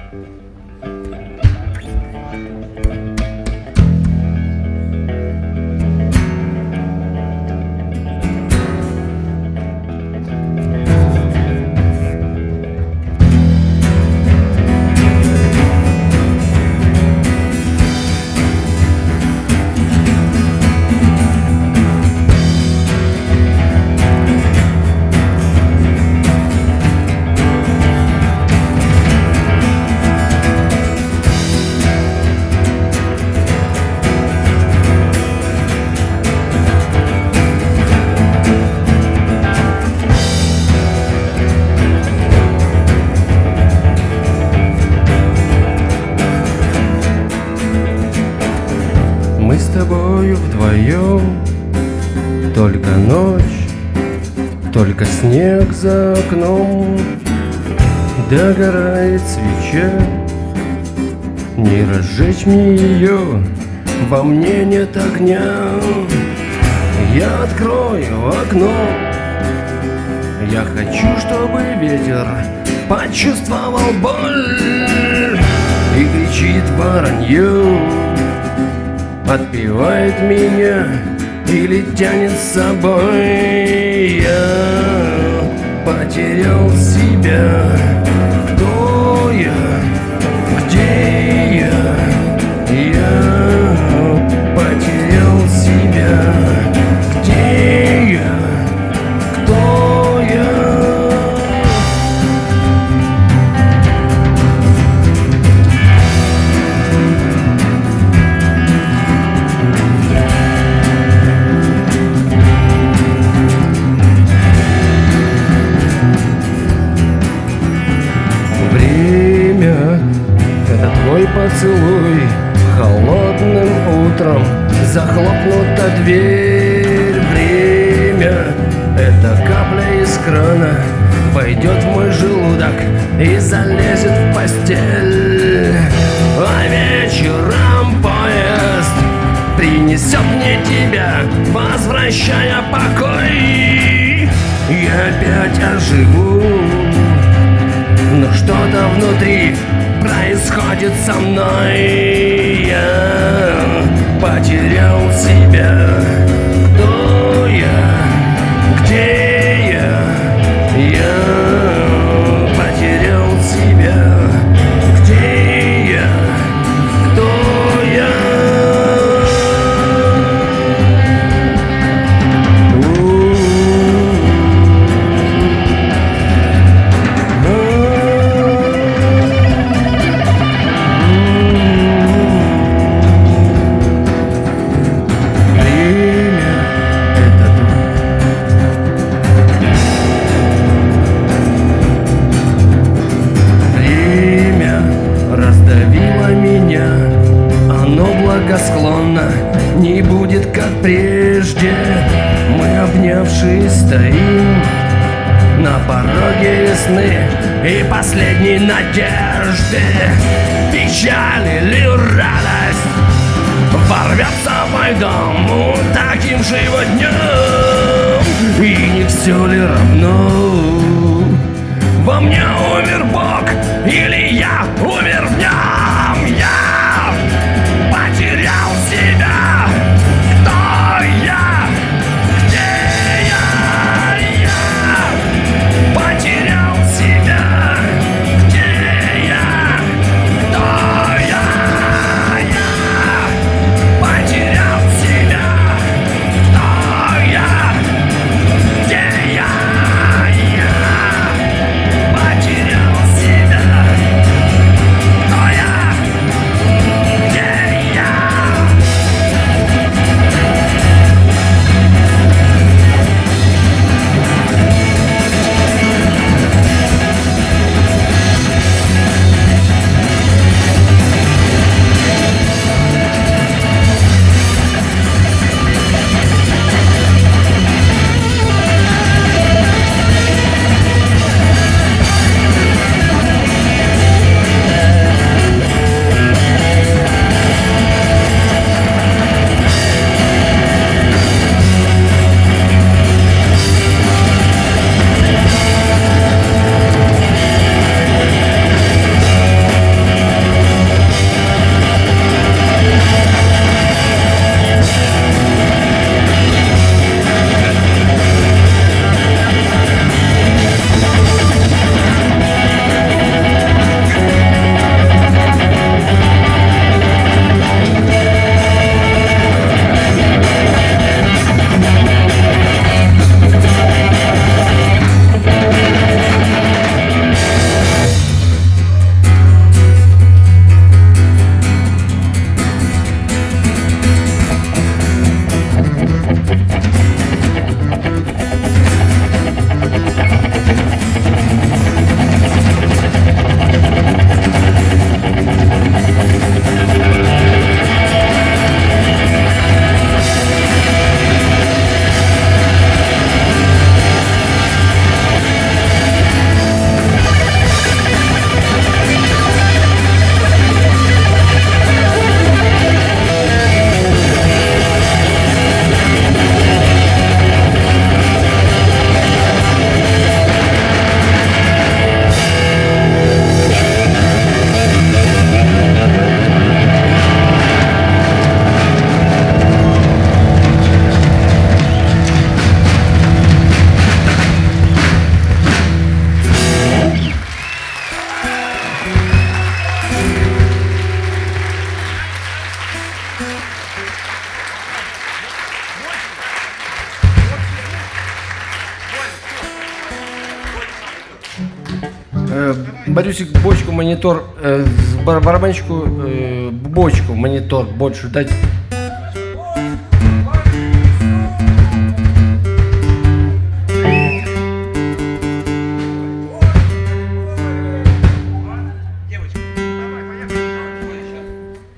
Мы с тобою вдвоем, только ночь, только снег за окном, догорает свеча, не разжечь мне ее, во мне нет огня. Я открою окно, я хочу, чтобы ветер почувствовал боль и кричит воронье, отпевает меня или тянет с собой. Я потерял себя. Кто я? Где я? Я потерял себя. Где я? Кто я? Время — это твой поцелуй, холодным утром захлопнута дверь. Время — это капля из крана, войдет в мой желудок и залезет в постель. А вечером поезд принесет мне тебя, возвращая покой. Я опять оживу, но что-то внутри происходит со мной. Я потерял себя. Кто я? Где я? Я потерял себя. Где я? Кто я? Раздавило меня, оно благосклонно не будет как прежде. Мы, обнявшись, стоим на пороге весны и последней надежды. Печаль или радость ворвется в мой дом таким же его днем. И не все ли равно, во мне умер Бог или я умер в нем? Я потерял себя. Кто я? Где я? Я потерял себя. Где я? Кто я? Я потерял себя. Кто я? Где я? Я потерял себя. Борисик, бочку, монитор, барабанщику, бочку, монитор, больше дать.